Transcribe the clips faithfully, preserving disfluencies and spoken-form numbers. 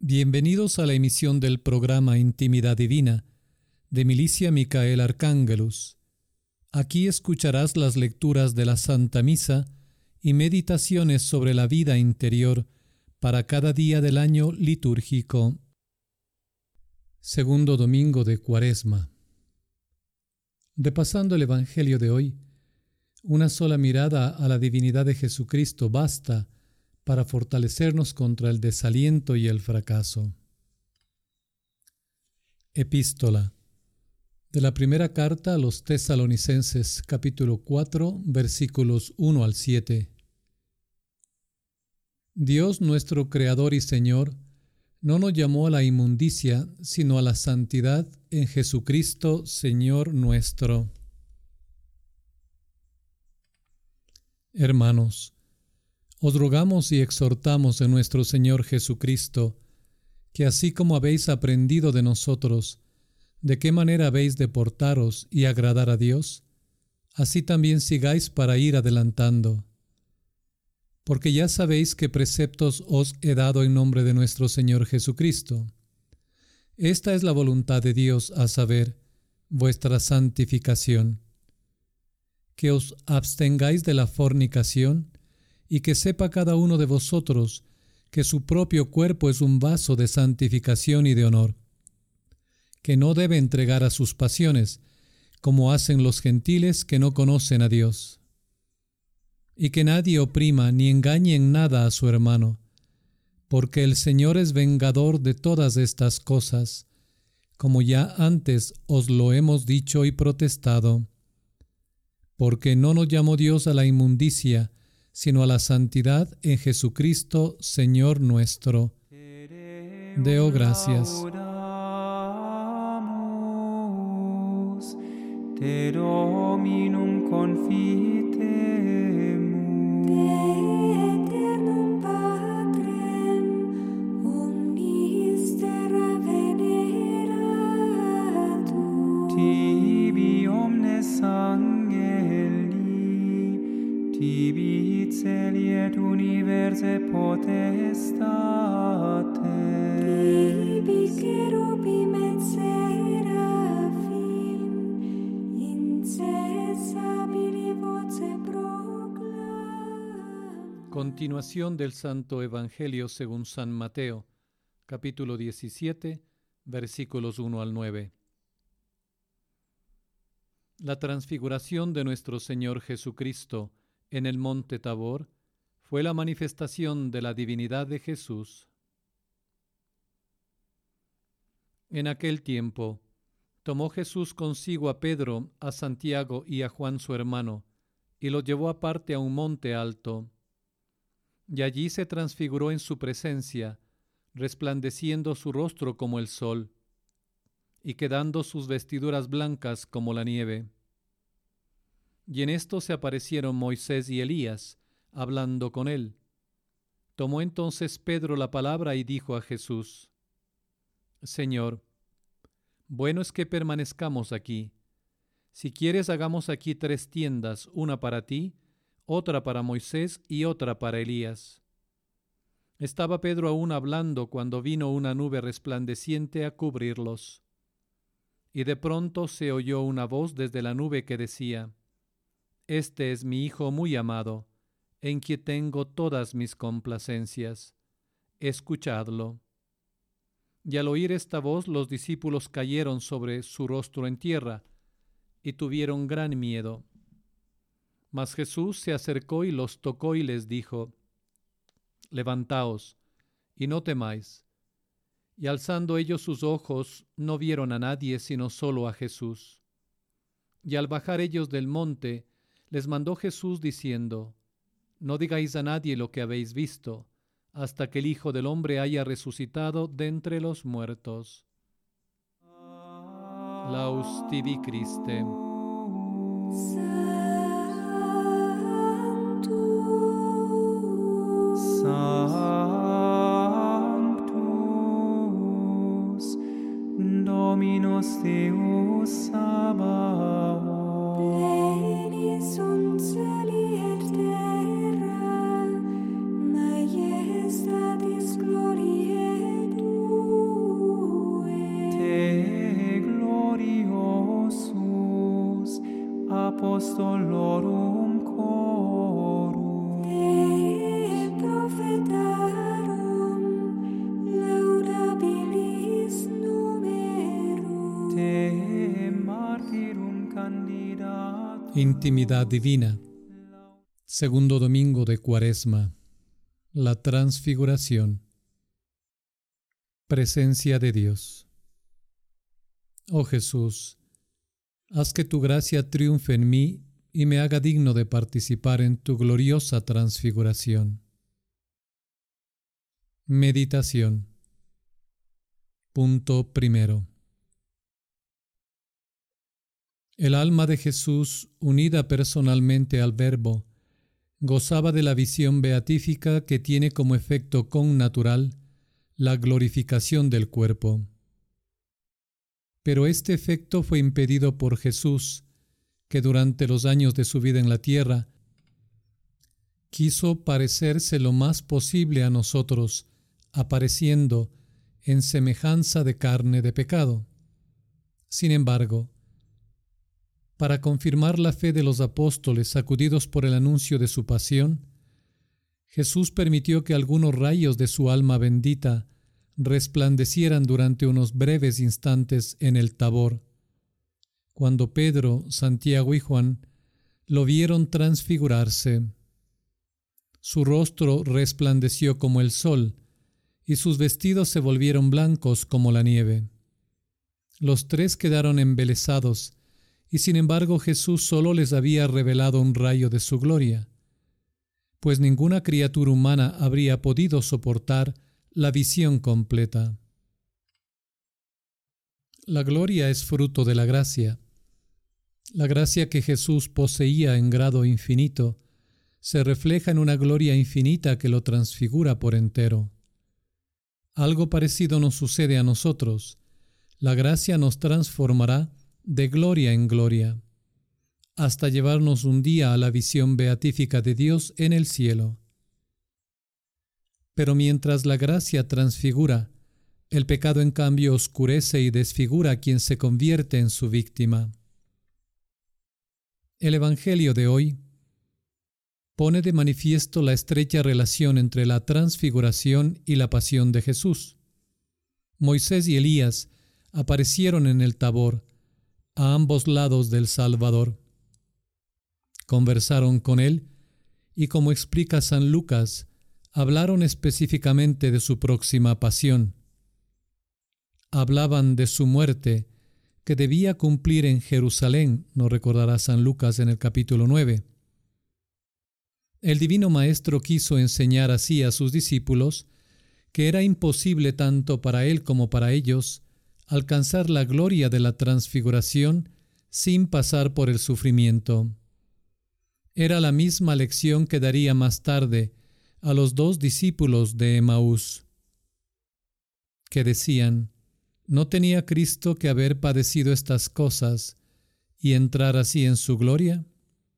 Bienvenidos a la emisión del programa Intimidad Divina de Milicia Micael Arcángelus. Aquí escucharás las lecturas de la Santa Misa y meditaciones sobre la vida interior para cada día del año litúrgico. Segundo domingo de Cuaresma. Repasando el Evangelio de hoy, una sola mirada a la divinidad de Jesucristo basta para fortalecernos contra el desaliento y el fracaso. Epístola de la primera carta a los Tesalonicenses, capítulo cuatro, versículos uno al siete. Dios nuestro Creador y Señor no nos llamó a la inmundicia, sino a la santidad en Jesucristo, Señor nuestro. Hermanos, os rogamos y exhortamos en nuestro Señor Jesucristo, que así como habéis aprendido de nosotros, de qué manera habéis de portaros y agradar a Dios, así también sigáis para ir adelantando. Porque ya sabéis qué preceptos os he dado en nombre de nuestro Señor Jesucristo. Esta es la voluntad de Dios, a saber, vuestra santificación. Que os abstengáis de la fornicación, y que sepa cada uno de vosotros que su propio cuerpo es un vaso de santificación y de honor, que no debe entregar a sus pasiones, como hacen los gentiles que no conocen a Dios. Y que nadie oprima ni engañe en nada a su hermano, porque el Señor es vengador de todas estas cosas, como ya antes os lo hemos dicho y protestado. Porque no nos llamó Dios a la inmundicia, sino a la santidad en Jesucristo, Señor nuestro. Deo gracias. Te Dominum confitemus. Te aeternum Patrem, omnis terra veneratur. Tibi omnes angeli, tibi celi et universe potestate. Tibi cherubim et seraphim, incessabili voce proclam. Continuación del Santo Evangelio según San Mateo, capítulo diecisiete, versículos uno al nueve. La transfiguración de nuestro Señor Jesucristo en el monte Tabor fue la manifestación de la divinidad de Jesús. En aquel tiempo, tomó Jesús consigo a Pedro, a Santiago y a Juan su hermano, y los llevó aparte a un monte alto. Y allí se transfiguró en su presencia, resplandeciendo su rostro como el sol, y quedando sus vestiduras blancas como la nieve. Y en esto se aparecieron Moisés y Elías, hablando con él. Tomó entonces Pedro la palabra y dijo a Jesús: Señor, bueno es que permanezcamos aquí. Si quieres, hagamos aquí tres tiendas, una para ti, otra para Moisés y otra para Elías. Estaba Pedro aún hablando cuando vino una nube resplandeciente a cubrirlos. Y de pronto se oyó una voz desde la nube que decía: Este es mi Hijo muy amado, en quien tengo todas mis complacencias. Escuchadlo. Y al oír esta voz, los discípulos cayeron sobre su rostro en tierra, y tuvieron gran miedo. Mas Jesús se acercó y los tocó y les dijo: Levantaos, y no temáis. Y alzando ellos sus ojos, no vieron a nadie, sino solo a Jesús. Y al bajar ellos del monte, les mandó Jesús diciendo: No digáis a nadie lo que habéis visto, hasta que el Hijo del Hombre haya resucitado de entre los muertos. Laus tibi Christe. Sanctus Dominus Deus Sabaoth. Pleni sunt celi et terra, majestatis gloriae Tuae. Intimidad divina. Segundo domingo de Cuaresma. La transfiguración. Presencia de Dios. Oh Jesús, haz que tu gracia triunfe en mí y me haga digno de participar en tu gloriosa transfiguración. Meditación. Punto primero. El alma de Jesús, unida personalmente al Verbo, gozaba de la visión beatífica que tiene como efecto connatural la glorificación del cuerpo. Pero este efecto fue impedido por Jesús, que durante los años de su vida en la tierra quiso parecerse lo más posible a nosotros, apareciendo en semejanza de carne de pecado. Sin embargo, para confirmar la fe de los apóstoles sacudidos por el anuncio de su pasión, Jesús permitió que algunos rayos de su alma bendita resplandecieran durante unos breves instantes en el Tabor, cuando Pedro, Santiago y Juan lo vieron transfigurarse. Su rostro resplandeció como el sol, y sus vestidos se volvieron blancos como la nieve. Los tres quedaron embelesados, y sin embargo Jesús solo les había revelado un rayo de su gloria, pues ninguna criatura humana habría podido soportar la visión completa. La gloria es fruto de la gracia. La gracia que Jesús poseía en grado infinito se refleja en una gloria infinita que lo transfigura por entero. Algo parecido nos sucede a nosotros. La gracia nos transformará de gloria en gloria, hasta llevarnos un día a la visión beatífica de Dios en el cielo. Pero mientras la gracia transfigura, el pecado en cambio oscurece y desfigura a quien se convierte en su víctima. El Evangelio de hoy pone de manifiesto la estrecha relación entre la transfiguración y la pasión de Jesús. Moisés y Elías aparecieron en el Tabor, a ambos lados del Salvador. Conversaron con él y, como explica San Lucas, hablaron específicamente de su próxima pasión. Hablaban de su muerte, que debía cumplir en Jerusalén, nos recordará San Lucas en el capítulo nueve. El Divino Maestro quiso enseñar así a sus discípulos que era imposible tanto para él como para ellos alcanzar la gloria de la transfiguración sin pasar por el sufrimiento. Era la misma lección que daría más tarde a los dos discípulos de Emaús, que decían: ¿no tenía Cristo que haber padecido estas cosas y entrar así en su gloria?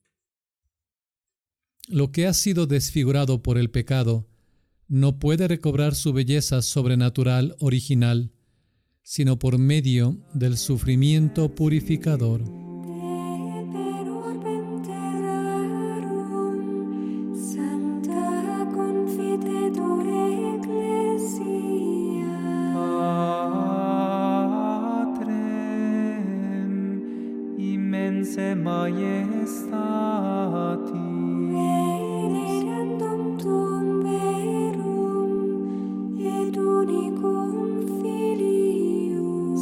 Lo que ha sido desfigurado por el pecado no puede recobrar su belleza sobrenatural original, sino por medio del sufrimiento purificador. Patrem immense majestatis Venerandum tuum verum et unicum Filium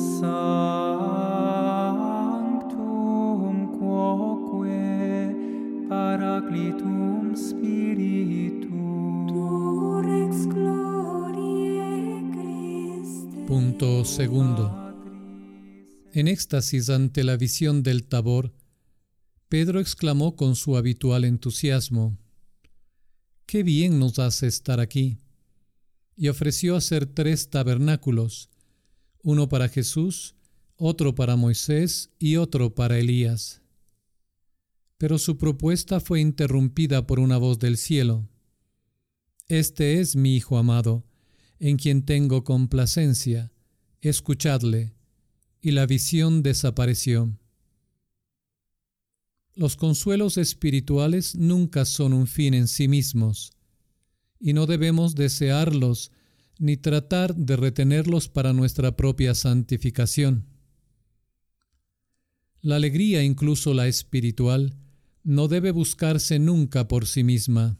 Sanctum quoque Paraclitum Spiritum Tu rex gloriae Christe. Punto segundo. En éxtasis ante la visión del Tabor, Pedro exclamó con su habitual entusiasmo: «¡Qué bien nos hace estar aquí!» y ofreció hacer tres tabernáculos, uno para Jesús, otro para Moisés y otro para Elías. Pero su propuesta fue interrumpida por una voz del cielo: «Este es mi Hijo amado, en quien tengo complacencia, escuchadle». Y la visión desapareció. Los consuelos espirituales nunca son un fin en sí mismos, y no debemos desearlos ni tratar de retenerlos para nuestra propia santificación. La alegría, incluso la espiritual, no debe buscarse nunca por sí misma.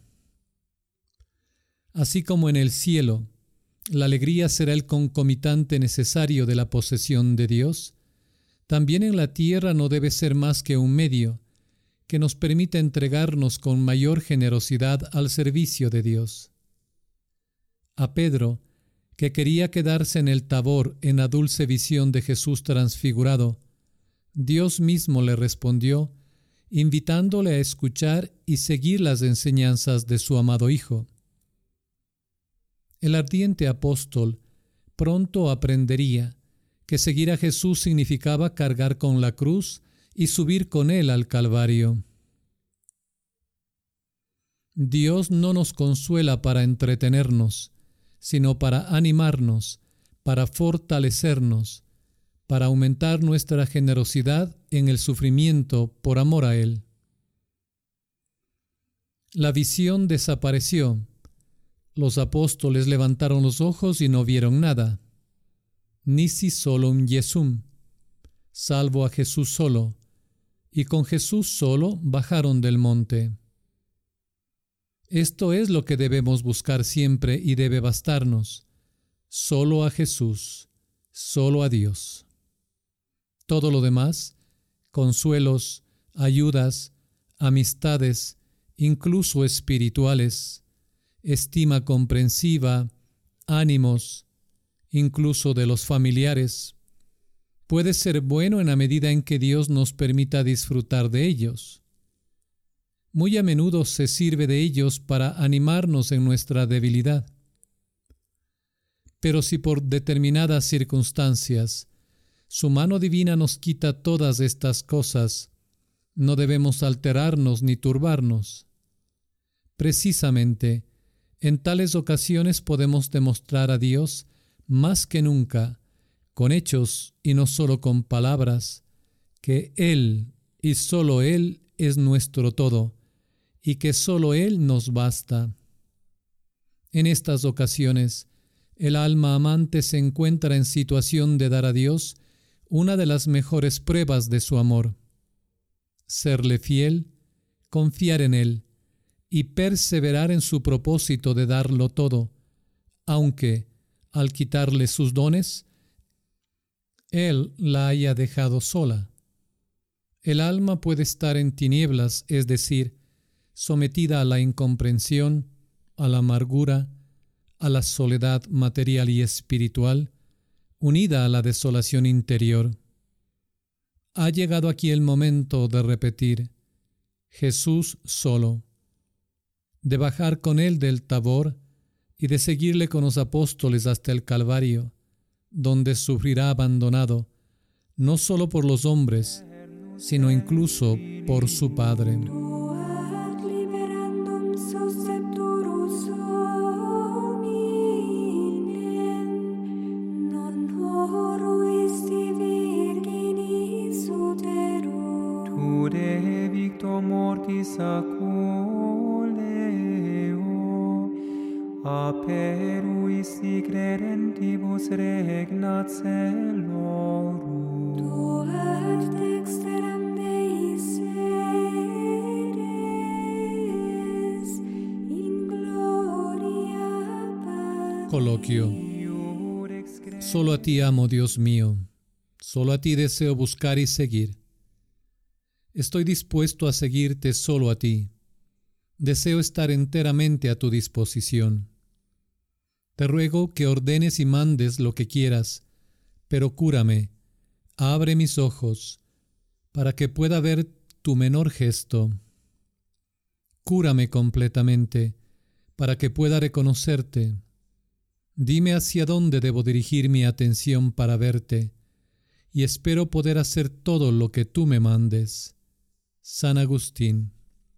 Así como en el cielo, la alegría será el concomitante necesario de la posesión de Dios, también en la tierra no debe ser más que un medio que nos permita entregarnos con mayor generosidad al servicio de Dios. A Pedro, que quería quedarse en el Tabor en la dulce visión de Jesús transfigurado, Dios mismo le respondió, invitándole a escuchar y seguir las enseñanzas de su amado Hijo. El ardiente apóstol pronto aprendería que seguir a Jesús significaba cargar con la cruz y subir con Él al Calvario. Dios no nos consuela para entretenernos, sino para animarnos, para fortalecernos, para aumentar nuestra generosidad en el sufrimiento por amor a Él. La visión desapareció. Los apóstoles levantaron los ojos y no vieron nada. Nisi solum Jesum, salvo a Jesús solo, y con Jesús solo bajaron del monte. Esto es lo que debemos buscar siempre y debe bastarnos. Solo a Jesús, solo a Dios. Todo lo demás, consuelos, ayudas, amistades, incluso espirituales, estima comprensiva, ánimos, incluso de los familiares, puede ser bueno en la medida en que Dios nos permita disfrutar de ellos. Muy a menudo se sirve de ellos para animarnos en nuestra debilidad. Pero si por determinadas circunstancias su mano divina nos quita todas estas cosas, no debemos alterarnos ni turbarnos. Precisamente, en tales ocasiones podemos demostrar a Dios más que nunca, con hechos y no solo con palabras, que Él y solo Él es nuestro todo, y que solo Él nos basta. En estas ocasiones, el alma amante se encuentra en situación de dar a Dios una de las mejores pruebas de su amor. Serle fiel, confiar en Él y perseverar en su propósito de darlo todo, aunque, al quitarle sus dones, Él la haya dejado sola. El alma puede estar en tinieblas, es decir, sometida a la incomprensión, a la amargura, a la soledad material y espiritual, unida a la desolación interior. Ha llegado aquí el momento de repetir, Jesús solo, de bajar con Él del Tabor y de seguirle con los apóstoles hasta el Calvario, donde sufrirá abandonado, no solo por los hombres, sino incluso por su Padre. Mortis acoleo, aperuis sic redentibus regnat celorum. Tu ad dexteram Dei sedes, in gloria Patri. Coloquio. Solo a ti amo, Dios mío. Solo a ti deseo buscar y seguir. Estoy dispuesto a seguirte solo a ti. Deseo estar enteramente a tu disposición. Te ruego que ordenes y mandes lo que quieras, pero cúrame, abre mis ojos, para que pueda ver tu menor gesto. Cúrame completamente, para que pueda reconocerte. Dime hacia dónde debo dirigir mi atención para verte, y espero poder hacer todo lo que tú me mandes. San Agustín.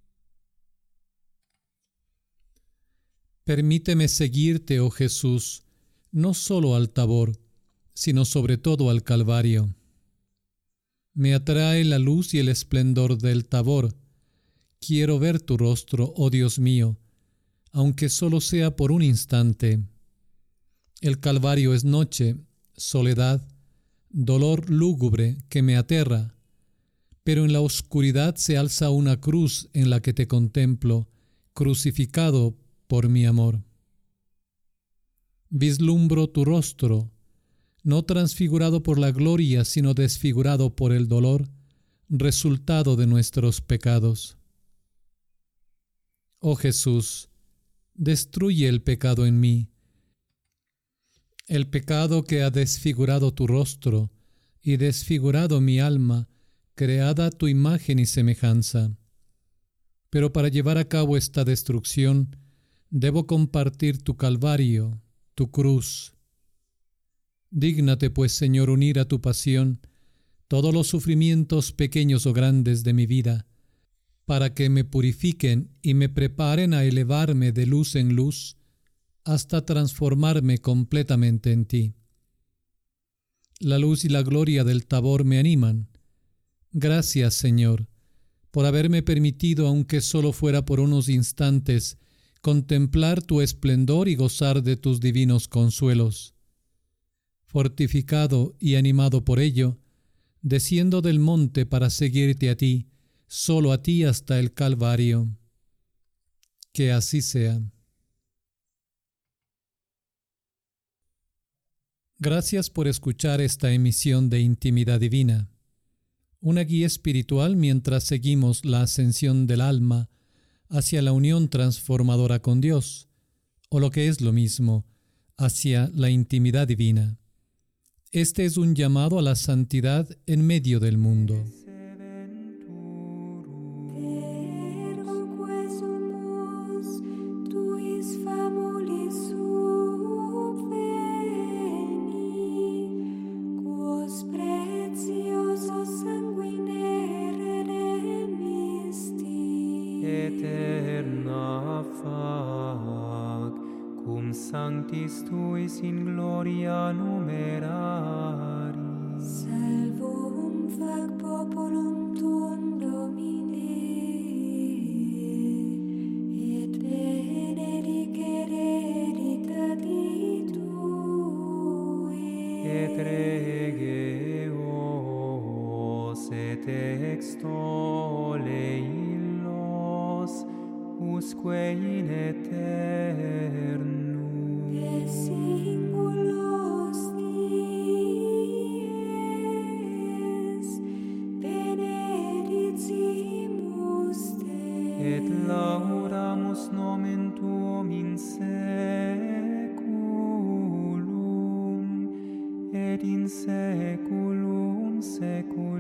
Permíteme seguirte, oh Jesús, no solo al Tabor, sino sobre todo al Calvario. Me atrae la luz y el esplendor del Tabor. Quiero ver tu rostro, oh Dios mío, aunque solo sea por un instante. El Calvario es noche, soledad, dolor lúgubre que me aterra, pero en la oscuridad se alza una cruz en la que te contemplo, crucificado por mi amor. Vislumbro tu rostro, no transfigurado por la gloria, sino desfigurado por el dolor, resultado de nuestros pecados. Oh Jesús, destruye el pecado en mí, el pecado que ha desfigurado tu rostro y desfigurado mi alma, creada a tu imagen y semejanza. Pero para llevar a cabo esta destrucción, debo compartir tu calvario, tu cruz. Dígnate, pues, Señor, unir a tu pasión todos los sufrimientos pequeños o grandes de mi vida, para que me purifiquen y me preparen a elevarme de luz en luz hasta transformarme completamente en ti. La luz y la gloria del Tabor me animan. Gracias, Señor, por haberme permitido, aunque solo fuera por unos instantes, contemplar tu esplendor y gozar de tus divinos consuelos. Fortificado y animado por ello, desciendo del monte para seguirte a ti, solo a ti hasta el Calvario. Que así sea. Gracias por escuchar esta emisión de Intimidad Divina, una guía espiritual mientras seguimos la ascensión del alma hacia la unión transformadora con Dios, o lo que es lo mismo, hacia la intimidad divina. Este es un llamado a la santidad en medio del mundo. Eterna fac, cum sanctis tuis in gloria numeraris. Salvum fac populum tuum, Domine, et benedicere hereditati Tui. Et rege os et extole illos, usque in aeternum. Per singulos dies benedicimus Te. Et laudamus nomen Tuum in seculum, et in seculum seculum.